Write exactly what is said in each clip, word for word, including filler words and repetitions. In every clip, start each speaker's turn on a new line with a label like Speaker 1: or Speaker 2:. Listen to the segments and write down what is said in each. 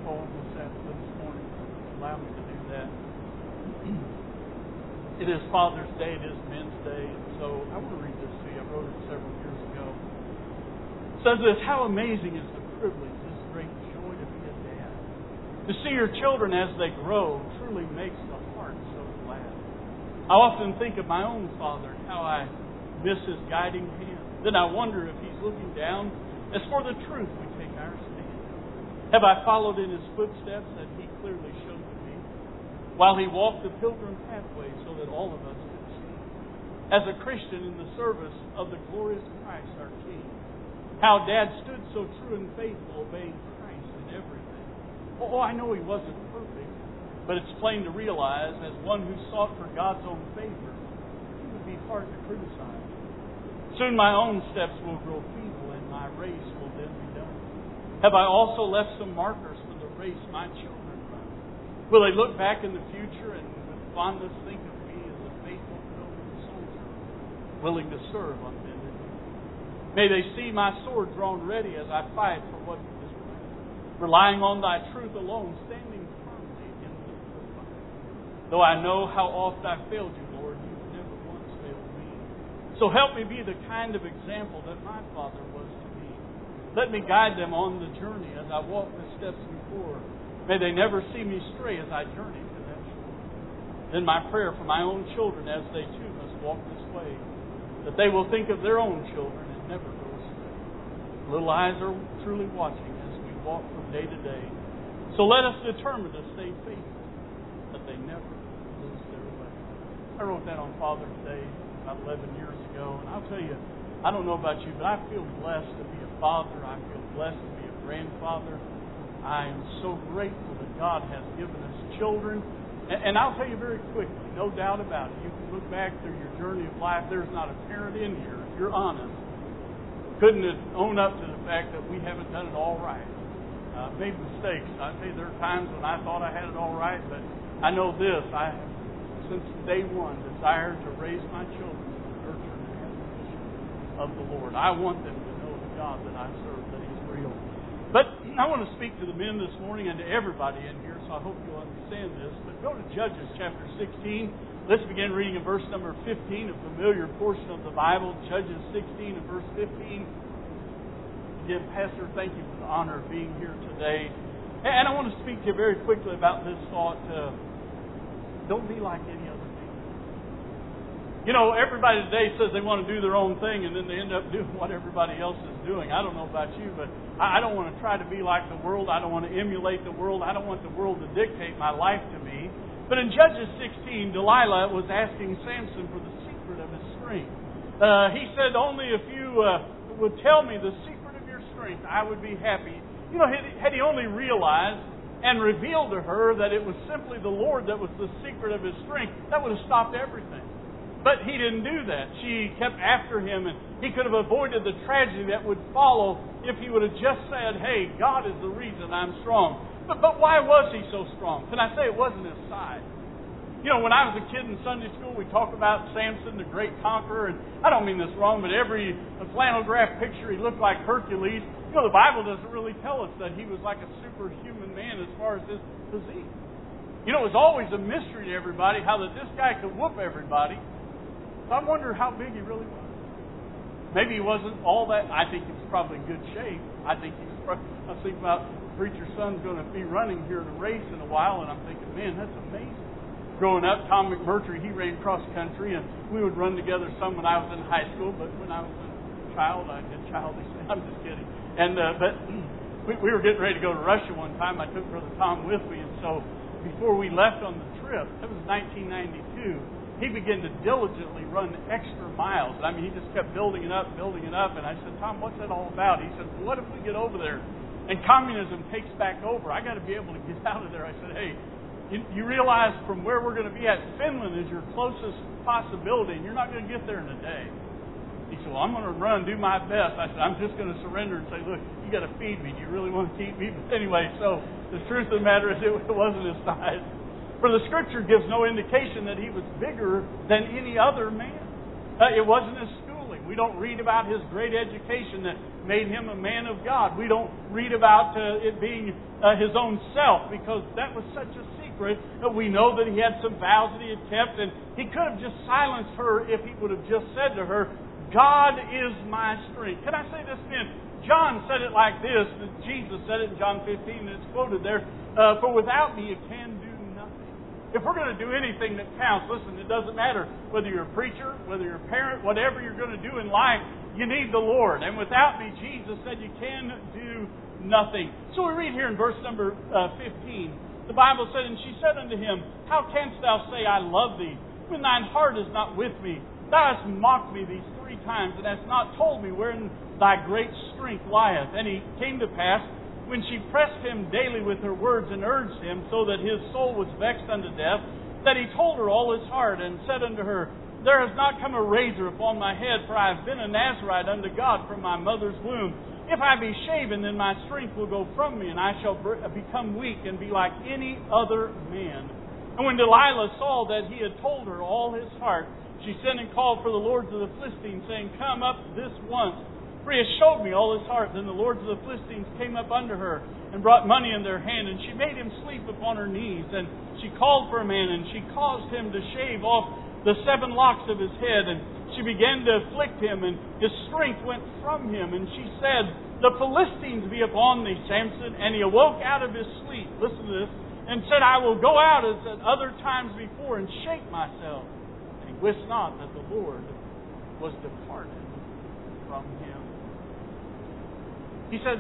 Speaker 1: poem this afternoon, this morning. Allow me to do that. It is Father's Day. It is Men's Day. And so I want to read this to you. I wrote it several years ago. It says this: how amazing is the privilege, this great joy to be a dad. To see your children as they grow truly makes the heart so glad. I often think of my own father and how I miss his guiding hand. Then I wonder if he's looking down as for the truth we take our stand. Have I followed in his footsteps that he clearly showed to me, while he walked the pilgrim pathway so that all of us could see? As a Christian in the service of the glorious Christ our King, how Dad stood so true and faithful, obeying Christ in everything. Oh, I know he wasn't perfect, but it's plain to realize, as one who sought for God's own favor, he would be hard to criticize. Soon my own steps will grow feeble, and my race will then be done. Have I also left some markers for the race my children run? Will they look back in the future and with fondness think of me as a faithful pilgrim soldier, willing to serve on bended knee? May they see my sword drawn ready as I fight for what is right, relying on Thy truth alone, standing firmly in the fight. Though I know how oft I failed you, Lord, you've never once failed me. So help me be the kind of example that my father was to me. Let me guide them on the journey as I walk the steps before. May they never see me stray as I journey to that shore. Then my prayer for my own children, as they too must walk this way, that they will think of their own children and never go astray. Little eyes are truly watching as we walk from day to day. So let us determine to stay faithful, that they never lose their way. I wrote that on Father's Day about eleven years ago, and I'll tell you, I don't know about you, but I feel blessed to be a father. I feel blessed to be a grandfather. I am so grateful that God has given us children. And, and I'll tell you very quickly, no doubt about it, you can look back through your journey of life. There's not a parent in here, if you're honest, couldn't own up to the fact that we haven't done it all right. Uh, made mistakes. I tell you, there are times when I thought I had it all right, but I know this. I have, since day one, desired to raise my children in the nurture and admonition of the Lord. I want them to know the God that I serve, that He's real. But I want to speak to the men this morning and to everybody in here, so I hope you'll understand this. But go to Judges chapter sixteen. Let's begin reading in verse number fifteen, a familiar portion of the Bible. Judges sixteen and verse fifteen. Again, Pastor, thank you for the honor of being here today. And I want to speak to you very quickly about this thought. Uh, don't be like any other people. You know, everybody today says they want to do their own thing, and then they end up doing what everybody else is doing. I don't know about you, but I don't want to try to be like the world. I don't want to emulate the world. I don't want the world to dictate my life to me. But in Judges sixteen, Delilah was asking Samson for the secret of his strength. Uh, he said, only if you uh, would tell me the secret of your strength, I would be happy. You know, had, had he only realized and revealed to her that it was simply the Lord that was the secret of his strength, that would have stopped everything. But he didn't do that. She kept after him, and he could have avoided the tragedy that would follow if he would have just said, hey, God is the reason I'm strong. But, but why was he so strong? Can I say it wasn't his size? You know, when I was a kid in Sunday school, we talk about Samson, the great conqueror, and I don't mean this wrong, but every flannel graph picture, he looked like Hercules. You know, the Bible doesn't really tell us that he was like a superhuman man as far as his physique. You know, it was always a mystery to everybody how that this guy could whoop everybody. So I wonder how big he really was. Maybe he wasn't all that. I think he was probably in good shape. I think he was probably, I was thinking about the preacher's son's going to be running here in a race in a while, and I'm thinking, man, that's amazing. Growing up, Tom McMurtry, he ran cross country, and we would run together some when I was in high school, but when I was a child, I did childish things. I'm just kidding. And uh, but we, we were getting ready to go to Russia one time. I took Brother Tom with me, and so before we left on the trip, that was nineteen ninety-two, he began to diligently run extra miles. I mean, he just kept building it up, building it up. And I said, Tom, what's that all about? He said, well, what if we get over there and communism takes back over? I got to be able to get out of there. I said, hey, you, you realize from where we're going to be at, Finland is your closest possibility, and you're not going to get there in a day. He said, well, I'm going to run, do my best. I said, I'm just going to surrender and say, look, you got to feed me. Do you really want to keep me? But anyway, so the truth of the matter is it wasn't his size. For the Scripture gives no indication that he was bigger than any other man. Uh, it wasn't his schooling. him. We don't read about his great education that made him a man of God. We don't read about uh, it being uh, his own self, because that was such a secret. That we know that he had some vows that he had kept, and he could have just silenced her if he would have just said to her, God is my strength. Can I say this then? John said it like this. Jesus said it in John fifteen, and it's quoted there. Uh, For without me you can do nothing. If we're going to do anything that counts, listen, it doesn't matter whether you're a preacher, whether you're a parent, whatever you're going to do in life, you need the Lord. And without me, Jesus said, you can do nothing. So we read here in verse number uh, fifteen, the Bible said, And she said unto him, How canst thou say, I love thee, when thine heart is not with me? Thou hast mocked me these three times, and hast not told me wherein thy great strength lieth. And it came to pass, when she pressed him daily with her words, and urged him, so that his soul was vexed unto death, that he told her all his heart, and said unto her, There has not come a razor upon my head, for I have been a Nazarite unto God from my mother's womb. If I be shaven, then my strength will go from me, and I shall become weak, and be like any other man. And when Delilah saw that he had told her all his heart, she sent and called for the lords of the Philistines, saying, Come up this once, for he has showed me all his heart. Then the lords of the Philistines came up unto her, and brought money in their hand, and she made him sleep upon her knees. And she called for a man, and she caused him to shave off the seven locks of his head. And she began to afflict him, and his strength went from him. And she said, The Philistines be upon thee, Samson. And he awoke out of his sleep, listen to this, and said, I will go out as at other times before, and shake myself. And he wist not that the Lord was departed from him. He said,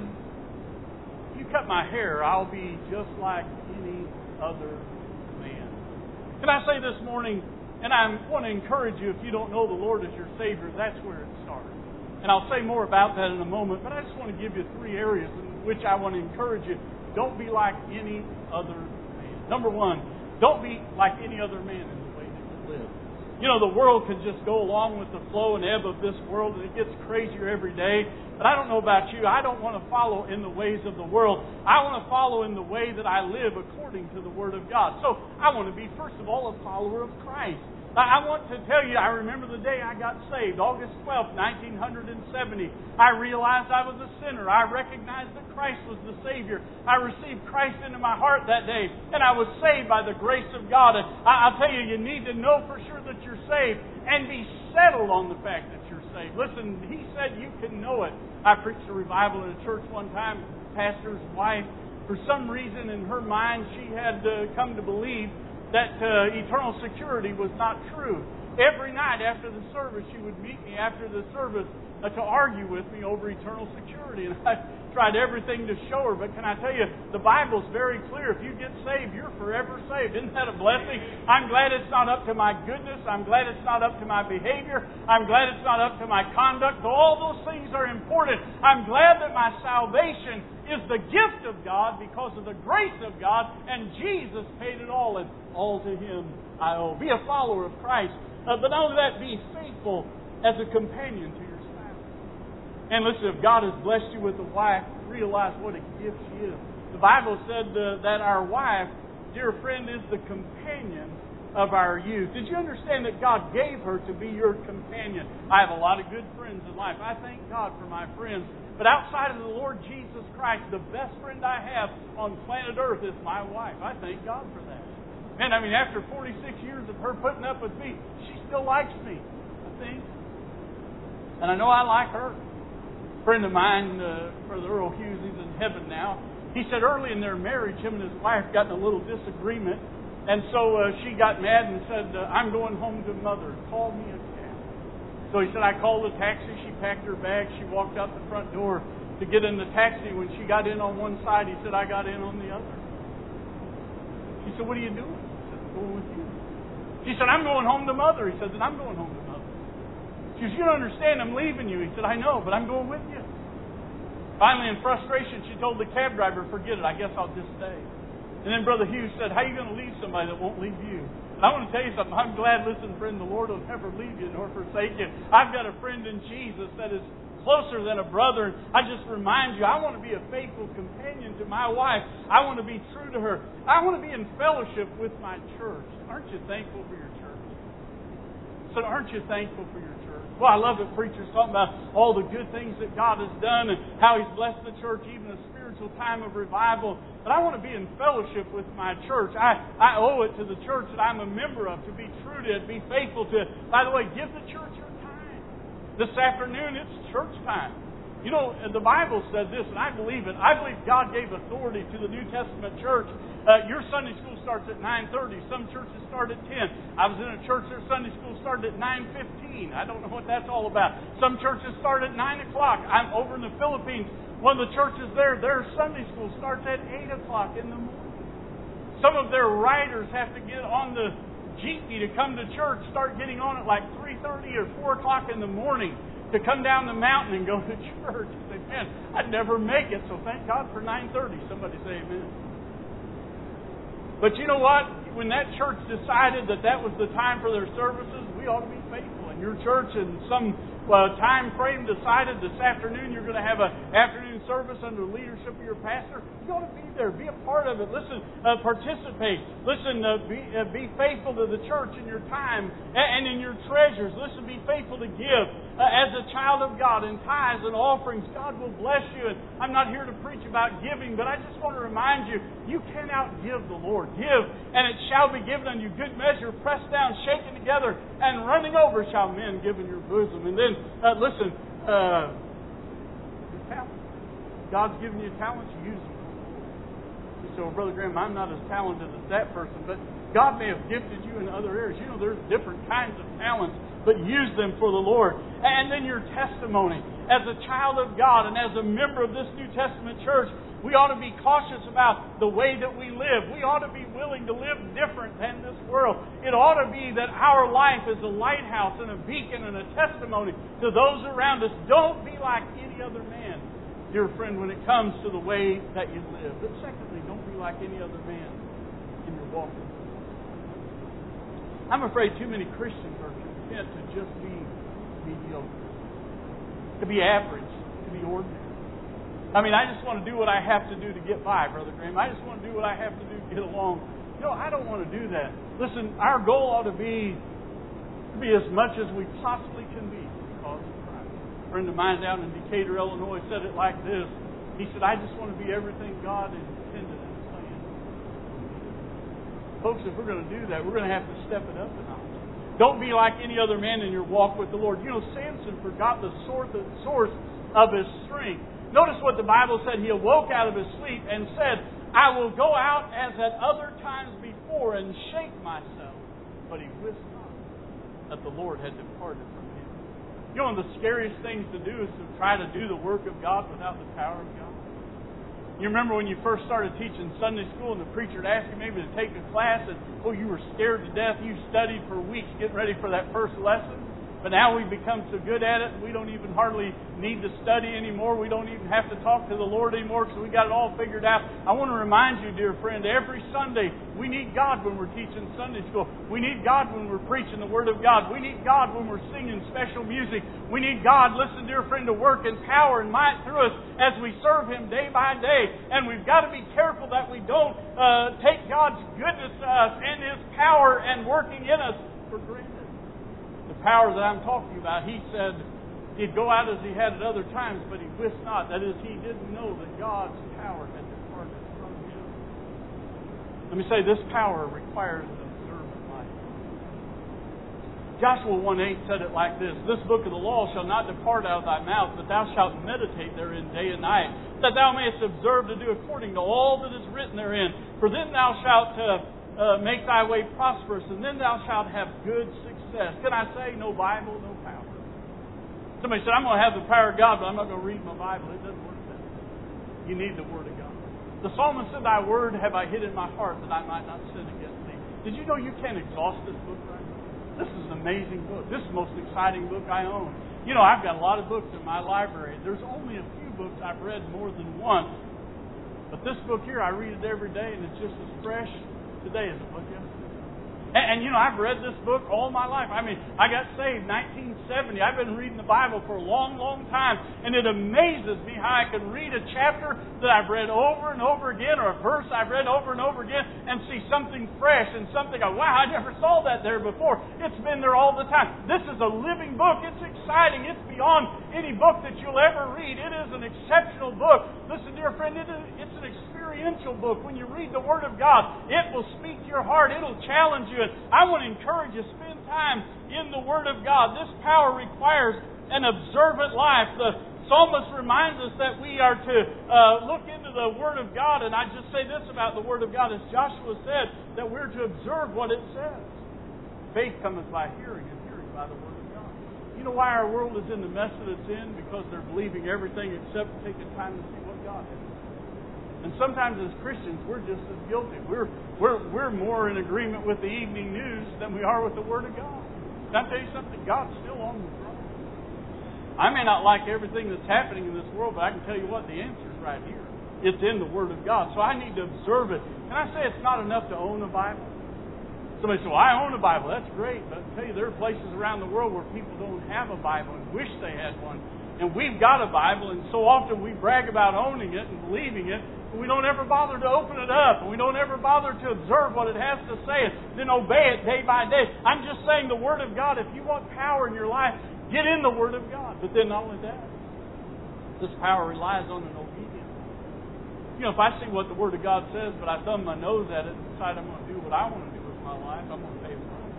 Speaker 1: You cut my hair, I'll be just like any other man. Can I say this morning, and I want to encourage you, if you don't know the Lord as your Savior, that's where it starts. And I'll say more about that in a moment, but I just want to give you three areas in which I want to encourage you. Don't be like any other man. Number one, don't be like any other man in the way that you live. You know, the world can just go along with the flow and ebb of this world, and it gets crazier every day. But I don't know about you. I don't want to follow in the ways of the world. I want to follow in the way that I live according to the Word of God. So I want to be, first of all, a follower of Christ. I want to tell you, I remember the day I got saved, August twelfth, nineteen seventy. I realized I was a sinner. I recognized that Christ was the Savior. I received Christ into my heart that day, and I was saved by the grace of God. And I'll tell you, you need to know for sure that you're saved and be settled on the fact that you're saved. Listen, he said you can know it. I preached a revival in a church one time. The pastor's wife, for some reason in her mind, she had uh, come to believe that uh, eternal security was not true. Every night after the service, she would meet me after the service uh, to argue with me over eternal security. And I tried everything to show her. But can I tell you, the Bible's very clear. If you get saved, you're forever saved. Isn't that a blessing? I'm glad it's not up to my goodness. I'm glad it's not up to my behavior. I'm glad it's not up to my conduct. Though all those things are important. I'm glad that my salvation is the gift of God because of the grace of God, and Jesus paid it all, and all to Him I owe. Be a follower of Christ. Uh, but not only that, be faithful as a companion to your spouse. And listen, if God has blessed you with a wife, realize what a gift she is. The Bible said uh, that our wife, dear friend, is the companion of our youth. Did you understand that God gave her to be your companion? I have a lot of good friends in life. I thank God for my friends. But outside of the Lord Jesus Christ, the best friend I have on planet Earth is my wife. I thank God for that. Man, I mean, after forty-six years of her putting up with me, she still likes me, I think. And I know I like her. A friend of mine, uh, Brother Earl Hughes, he's in heaven now. He said early in their marriage, him and his wife got in a little disagreement. And so uh, she got mad and said, uh, I'm going home to Mother. Call me a cab. So he said, I called a taxi. She packed her bag. She walked out the front door to get in the taxi. When she got in on one side, he said, I got in on the other. She said, what are you doing? He said, I'm going with you. She said, I'm going home to Mother. He said, then I'm going home to Mother. She said, you don't understand. I'm leaving you. He said, I know, but I'm going with you. Finally, in frustration, she told the cab driver, forget it. I guess I'll just stay. And then Brother Hughes said, how are you going to leave somebody that won't leave you? And I want to tell you something. I'm glad, listen, friend, the Lord will never leave you nor forsake you. I've got a friend in Jesus that is closer than a brother. And I just remind you, I want to be a faithful companion to my wife. I want to be true to her. I want to be in fellowship with my church. Aren't you thankful for your church? said, aren't you thankful for your church? Well, I love that preachers talking about all the good things that God has done and how He's blessed the church, even a spiritual time of revival. But I want to be in fellowship with my church. I, I owe it to the church that I'm a member of to be true to it, be faithful to it. By the way, give the church your time. This afternoon, it's church time. You know, the Bible said this, and I believe it. I believe God gave authority to the New Testament church. Uh, your Sunday school starts at nine thirty. Some churches start at ten. I was in a church where Sunday school started at nine fifteen. I don't know what that's all about. Some churches start at nine o'clock. I'm over in the Philippines. One of the churches there, their Sunday school starts at eight o'clock in the morning. Some of their riders have to get on the jeepney to come to church, start getting on at like three thirty or four o'clock in the morning to come down the mountain and go to church. And say, man, I'd never make it, so thank God for nine thirty. Somebody say amen. But you know what? When that church decided that that was the time for their services, we ought to be faithful. And your church in some uh, time frame decided this afternoon you're going to have an afternoon service under the leadership of your pastor, you ought to be there. Be a part of it. Listen, uh, participate. Listen, uh, be, uh, be faithful to the church in your time and in your treasures. Listen, be faithful to give. Uh, as a child of God in tithes and offerings, God will bless you. And I'm not here to preach about giving, but I just want to remind you, you can outgive the Lord. Give, and it shall be given unto you. Good measure, pressed down, shaken together, and running over shall men give in your bosom. And then, uh, listen, uh, your talent. God's given you talents, use them. You say, well, Brother Graham, I'm not as talented as that person, but God may have gifted you in other areas. You know, there's different kinds of talents, but use them for the Lord. And then your testimony. As a child of God and as a member of this New Testament church, we ought to be cautious about the way that we live. We ought to be willing to live different than this world. It ought to be that our life is a lighthouse and a beacon and a testimony to those around us. Don't be like any other man, dear friend, when it comes to the way that you live. But secondly, don't be like any other man in your walk with God. I'm afraid too many Christians are content to just be mediocre, to be average, to be ordinary. I mean, I just want to do what I have to do to get by, Brother Graham. I just want to do what I have to do to get along. You know, I don't want to do that. Listen, our goal ought to be to be as much as we possibly can be because of Christ. A friend of mine down in Decatur, Illinois, said it like this. He said, I just want to be everything God intended and planned. Folks, if we're going to do that, we're going to have to step it up a notch. Don't be like any other man in your walk with the Lord. You know, Samson forgot the source of his strength. Notice what the Bible said. He awoke out of his sleep and said, I will go out as at other times before and shake myself. But he wist not that the Lord had departed from him. You know, one of the scariest things to do is to try to do the work of God without the power of God. You remember when you first started teaching Sunday school and the preacher would ask you maybe to take a class and, oh, you were scared to death. You studied for weeks getting ready for that first lesson. But now we've become so good at it, we don't even hardly need to study anymore. We don't even have to talk to the Lord anymore because we got it all figured out. I want to remind you, dear friend, every Sunday we need God when we're teaching Sunday school. We need God when we're preaching the Word of God. We need God when we're singing special music. We need God, listen, dear friend, to work in power and might through us as we serve Him day by day. And we've got to be careful that we don't uh, take God's goodness to us and His power and working in us for granted. The power that I'm talking about, he said he'd go out as he had at other times, but he wist not. That is, he didn't know that God's power had departed from him. Let me say, this power requires an observant life. Joshua one eight said it like this, This book of the law shall not depart out of thy mouth, but thou shalt meditate therein day and night, that thou mayest observe to do according to all that is written therein. For then thou shalt uh, uh, make thy way prosperous, and then thou shalt have good success. Can I say no Bible, no power? Somebody said, I'm going to have the power of God, but I'm not going to read my Bible. It doesn't work that way. You need the Word of God. The psalmist said, Thy word have I hid in my heart that I might not sin against thee. Did you know you can't exhaust this book right now? This is an amazing book. This is the most exciting book I own. You know, I've got a lot of books in my library. There's only a few books I've read more than once. But this book here, I read it every day, and it's just as fresh today as it was yesterday. And, and, you know, I've read this book all my life. I mean, I got saved in nineteen seventy. I've been reading the Bible for a long, long time. And it amazes me how I can read a chapter that I've read over and over again, or a verse I've read over and over again, and see something fresh and something, oh, wow, I never saw that there before. It's been there all the time. This is a living book. It's exciting. It's beyond any book that you'll ever read. It is an exceptional book. Listen, dear friend, it is, it's an experiential book. When you read the Word of God, it will speak to your heart. It'll challenge you. And I want to encourage you, spend time in the Word of God. This power requires an observant life. The psalmist reminds us that we are to uh, look into the Word of God. And I just say this about the Word of God, as Joshua said, that we're to observe what it says. Faith cometh by hearing, and hearing by the Word of God. You know why our world is in the mess that it's in? Because they're believing everything except taking time to see what God has. And sometimes as Christians, we're just as guilty. We're, we're, we're more in agreement with the evening news than we are with the Word of God. Can I tell you something? God's still on the throne. I may not like everything that's happening in this world, but I can tell you what, the answer's right here. It's in the Word of God. So I need to observe it. Can I say it's not enough to own a Bible? Somebody says, well, I own a Bible. That's great. But I tell you, there are places around the world where people don't have a Bible and wish they had one. And we've got a Bible, and so often we brag about owning it and believing it, but we don't ever bother to open it up, and we don't ever bother to observe what it has to say and then obey it day by day. I'm just saying the Word of God, if you want power in your life, get in the Word of God. But then not only that, this power relies on an obedience. You know, if I see what the Word of God says, but I thumb my nose at it and decide I'm going to do what I want to do with my life, I'm going to pay a price.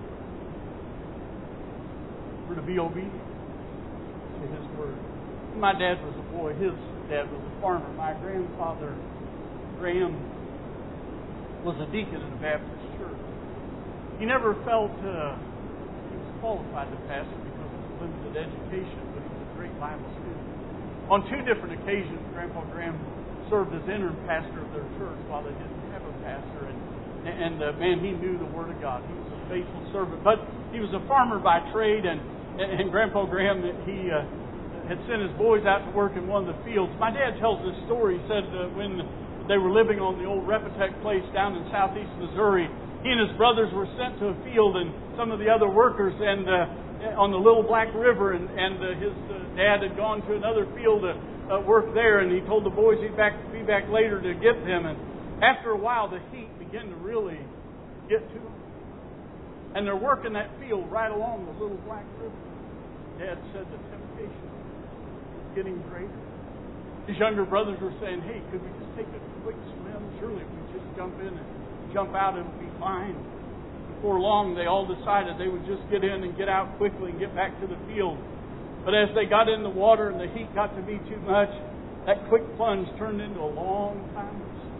Speaker 1: We're to be obedient to His Word. My dad was a boy. His dad was a farmer. My grandfather, Graham, was a deacon in a Baptist church. He never felt uh, he was qualified to pastor because of his limited education, but he was a great Bible student. On two different occasions, Grandpa Graham served as interim pastor of their church while they didn't have a pastor. And, and uh, man, he knew the Word of God. He was a faithful servant. But he was a farmer by trade, and, and Grandpa Graham, he... Uh, had sent his boys out to work in one of the fields. My dad tells this story. He said uh, when they were living on the old Repetech place down in southeast Missouri, he and his brothers were sent to a field, and some of the other workers and uh, on the Little Black River, and, and uh, his uh, dad had gone to another field to uh, work there, and he told the boys he'd back, be back later to get them. And after a while, the heat began to really get to them. And they're working that field right along the Little Black River. Dad said the temptation getting greater. His younger brothers were saying, hey, could we just take a quick swim? Surely if we just jump in and jump out, it'll be fine. Before long, they all decided they would just get in and get out quickly and get back to the field. But as they got in the water and the heat got to be too much, that quick plunge turned into a long time.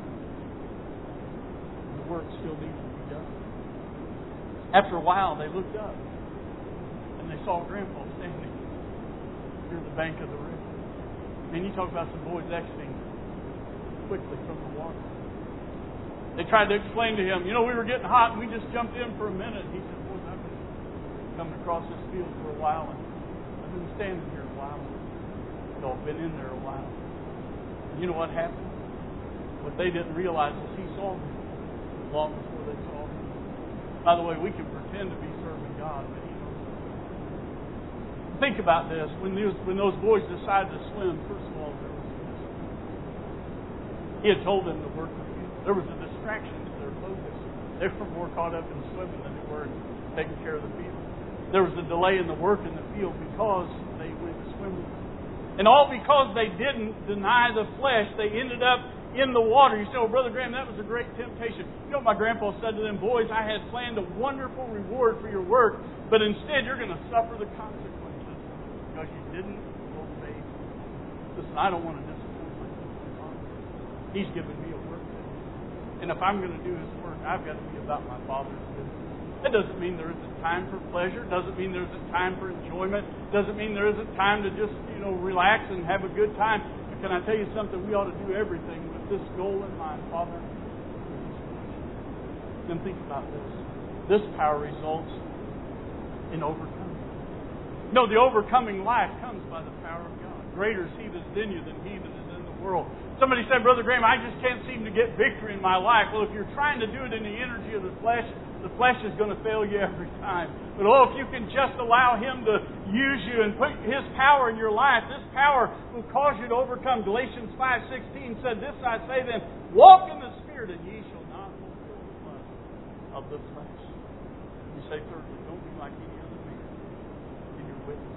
Speaker 1: The work still needed to be done. After a while, they looked up and they saw Grandpa standing near the bank of the river. And you talk about some boys exiting quickly from the water. They tried to explain to him, you know, we were getting hot and we just jumped in for a minute. He said, boys, I've been coming across this field for a while and I've been standing here a while. Y'all been in there a while. And you know what happened? What they didn't realize is he saw them long before they saw him. By the way, we can pretend to be serving God, but He knows. Think about this. When those, when those boys decided to swim, first of all, there was He had told them to work the field. There was a distraction to their focus. They were more caught up in swimming than they were in taking care of the field. There was a delay in the work in the field because they went swimming. And all because they didn't deny the flesh, they ended up in the water. You say, oh, Brother Graham, that was a great temptation. You know what my grandpa said to them? Boys, I had planned a wonderful reward for your work, but instead you're going to suffer the consequences because you didn't obey. Listen, I don't want to disappoint my Father. He's given me a work to do. And if I'm going to do His work, I've got to be about my Father's business. That doesn't mean there isn't time for pleasure. Doesn't mean there isn't time for enjoyment. Doesn't mean there isn't time to just, you know, relax and have a good time. But can I tell you something? We ought to do everything with this goal in mind, Father. Then think about this. This power results in overcoming. No, the overcoming life comes by the power of God. Greater is He that's in you than he that is in the world. Somebody said, Brother Graham, I just can't seem to get victory in my life. Well, if you're trying to do it in the energy of the flesh, The flesh is going to fail you every time. But oh, if you can just allow Him to use you and put His power in your life, this power will cause you to overcome. Galatians five sixteen said, "This I say then, walk in the Spirit, and ye shall not fulfill the lust of the flesh." You say, thirdly, don't be like any other man in your witness.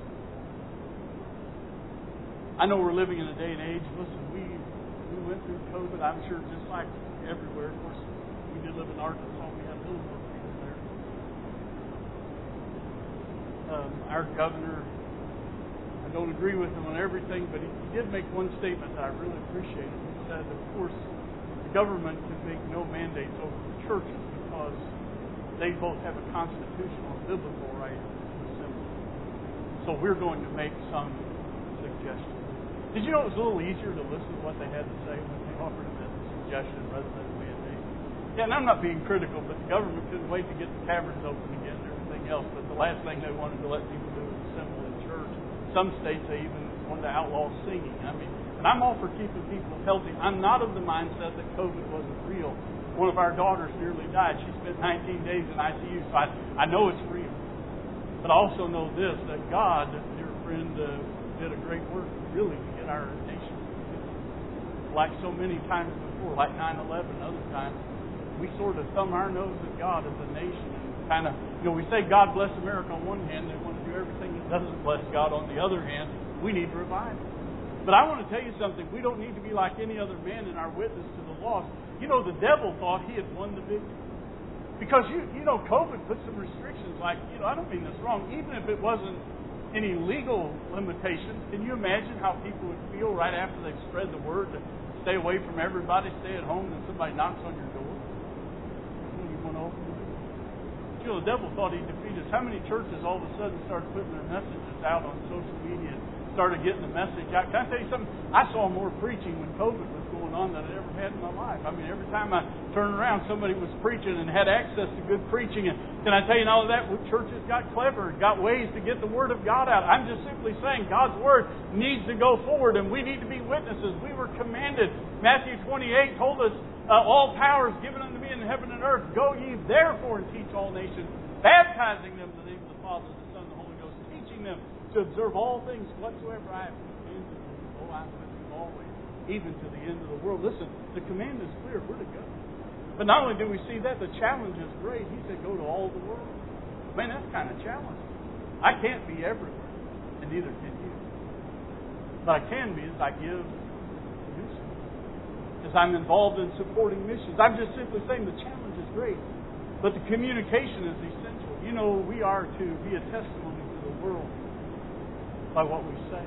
Speaker 1: I know we're living in a day and age. Listen, we we went through COVID. I'm sure just like everywhere. Of course, we did live in Arkansas. We had a little more people there. Um, our governor, I don't agree with him on everything, but he, he did make one statement that I really appreciated. He said, of course, the government can make no mandates over the churches because they both have a constitutional and biblical right to assemble. So we're going to make some suggestions. Did you know it was a little easier to listen to what they had to say when they offered them as a suggestion rather than a mandate? Yeah, and I'm not being critical, but the government couldn't wait to get the taverns open again and everything else. But the last thing they wanted to let people do was assemble in church. Some states, they even wanted to outlaw singing. I mean, and I'm all for keeping people healthy. I'm not of the mindset that COVID wasn't real. One of our daughters nearly died. She spent nineteen days in I C U, so I, I know it's real. But I also know this, that God, dear friend, uh, did a great work really to get our nation. Like so many times before, like nine eleven, other times, we sort of thumb our nose at God as a nation and kind of, you know, we say God bless America on one hand, they want to do everything that doesn't bless God on the other hand. We need revival. But I want to tell you something, we don't need to be like any other man in our witness to the lost. You know, the devil thought he had won the victory. Because, you you know, COVID put some restrictions, like, you know, I don't mean this wrong, even if it wasn't any legal limitations, can you imagine how people would feel right after they've spread the word to stay away from everybody, stay at home, and somebody knocks on your door? You want to open it? You know, the devil thought he'd defeat us. How many churches all of a sudden started putting their messages out on social media and started getting the message out? Can I tell you something? I saw more preaching when COVID was going on than I ever had in my life. I mean, every time I turned around, somebody was preaching and had access to good preaching. And can I tell you, and all of that, churches got clever, got ways to get the Word of God out. I'm just simply saying God's Word needs to go forward, and we need to be witnesses. We were commanded. Matthew twenty-eight told us, uh, all power is given unto me in heaven and earth. Go ye therefore and teach all nations, baptizing them in the name of the Father, the Son, and the Holy Ghost, teaching them to observe all things whatsoever I have commanded you. Oh, I'm with you always, even to the end of the world. Listen, the command is clear. We're to go. But not only do we see that, the challenge is great. He said, go to all the world. Man, that's kind of challenging. I can't be everywhere, and neither can you. But I can be as I give to do so. As I'm involved in supporting missions. I'm just simply saying the challenge is great. But the communication is essential. You know, we are to be a testimony to the world by what we say.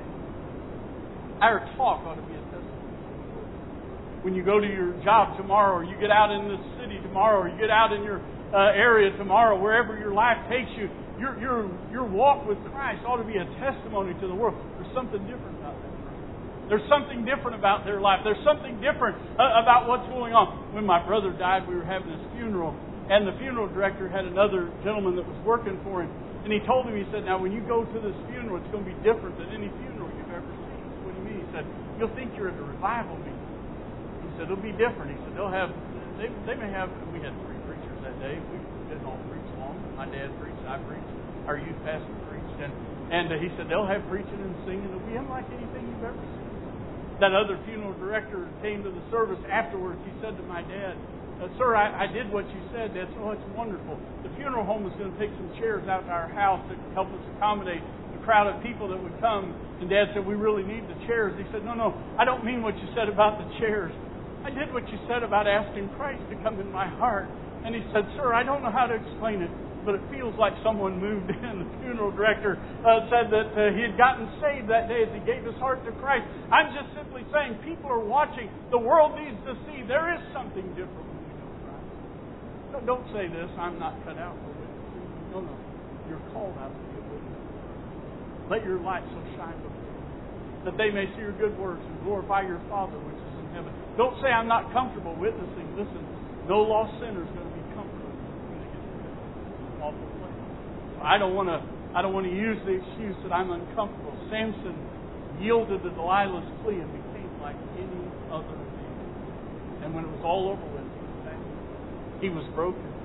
Speaker 1: Our talk ought to be a testimony. When you go to your job tomorrow, or you get out in the city tomorrow, or you get out in your uh, area tomorrow, wherever your life takes you, your your your walk with Christ ought to be a testimony to the world. There's something different about that. There's something different about their life. There's something different uh, about what's going on. When my brother died, we were having his funeral, and the funeral director had another gentleman that was working for him, and he told him, he said, now when you go to this funeral, it's going to be different than any funeral you've ever seen. What do you mean? He said, you'll think you're at a revival meeting. He said, it'll be different. He said, they'll have, they, they may have, we had three preachers that day. We didn't all preach long. My dad preached, I preached, our youth pastor preached. And, and uh, he said, they'll have preaching and singing. It'll be unlike anything you've ever seen. That other funeral director came to the service afterwards. He said to my dad, uh, sir, I, I did what you said. That's, oh, it's wonderful. The funeral home is going to take some chairs out to our house to help us accommodate the crowd of people that would come. And Dad said, we really need the chairs. He said, no, no, I don't mean what you said about the chairs. I did what you said about asking Christ to come in my heart. And he said, sir, I don't know how to explain it, but it feels like someone moved in. The funeral director uh, said that uh, he had gotten saved that day as he gave his heart to Christ. I'm just simply saying, people are watching. The world needs to see there is something different when we know Christ. No, don't say this, I'm not cut out for witnessing. No, no. You're called out to be a witness. Let your light so shine before them, that they may see your good works and glorify your Father which is in heaven. Don't say I'm not comfortable witnessing. Listen, no lost sinner is going to be comfortable when they get to heaven. It's an awful place. I don't want to. I don't want to use the excuse that I'm uncomfortable. Samson yielded to Delilah's plea and became like any other man. And when it was all over with, he was sad. He was broken.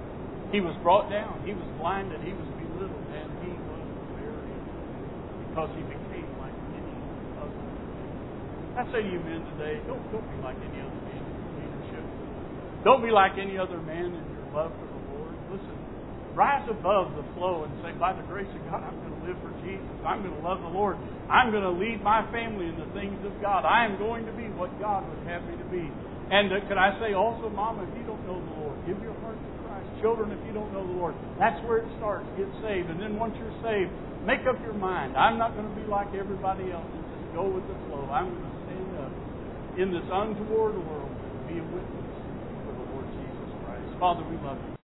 Speaker 1: He was brought down. He was blinded. He was belittled. And he was buried because he became like any other man. I say to you men today, don't, don't be like any other man in your leadership. Don't be like any other man in your love for the Lord. Listen, rise above the flow and say, by the grace of God, I'm going to live for Jesus. I'm going to love the Lord. I'm going to lead my family in the things of God. I am going to be what God would have me to be. And uh, can I say also, Mama, if you don't know the Lord, give your heart to Christ. Children, if you don't know the Lord, that's where it starts. Get saved. And then once you're saved, make up your mind. I'm not going to be like everybody else and just go with the flow. I'm going to stand up in this untoward world and be a witness for the Lord Jesus Christ. Father, we love you.